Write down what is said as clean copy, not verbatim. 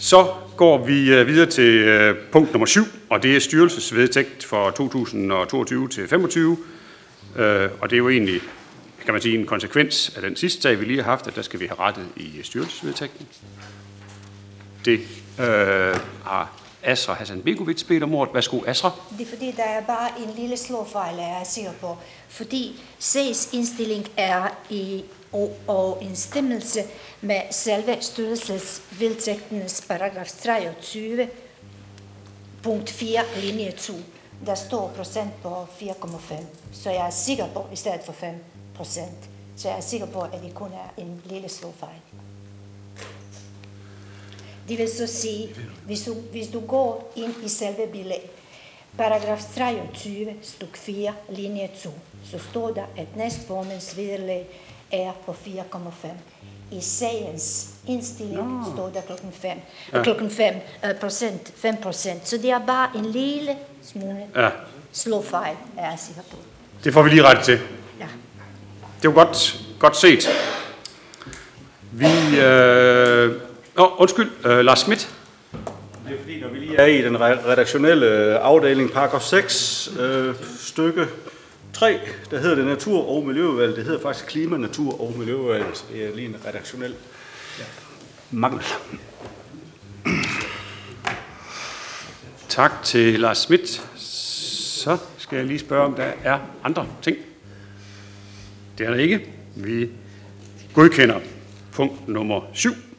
Så går vi videre til punkt nummer 7, og det er styrelsesvedtægt for 2022 til 25. Og det er jo egentlig, kan man sige, en konsekvens af den sidste sag, vi lige har haft, at der skal vi have rettet i styrelsesvedtægten. Det har Asra Hasanbegovic bedt om ordet. Værsgo, Asra. Det er fordi, der er bare en lille slåfejl, jeg er sikker på. Fordi C's indstilling er i overensstemmelse med selve styrelsesvedtægtenes paragraf 23, punkt 4, linje 2. Der står procent på 4,5. Så jeg er sikker på, i stedet for 5%, så jeg er sikker på, at det kun er en lille slåfejl. Det vil så sige, hvis du går ind i selve bilag, paragraf 23, stuk 4, linje 2, så står der, at næstformandens vederlag er på 4,5. I sagens indstilling står der klokken 5%, så det er bare en lille smule slåfejl, er jeg sikker på. Det får vi lige rettet til. Ja. Det var godt set. Vi... Lars Schmidt. Det er fordi, når vi lige er i den redaktionelle afdeling, paragraf 6, stykke 3, der hedder det natur- og miljøudvalg. Det hedder faktisk klima, natur- og miljøudvalg. Det er lige en redaktionel mangel. Tak til Lars Schmidt. Så skal jeg lige spørge, om der er andre ting. Det er der ikke. Vi godkender punkt nummer 7.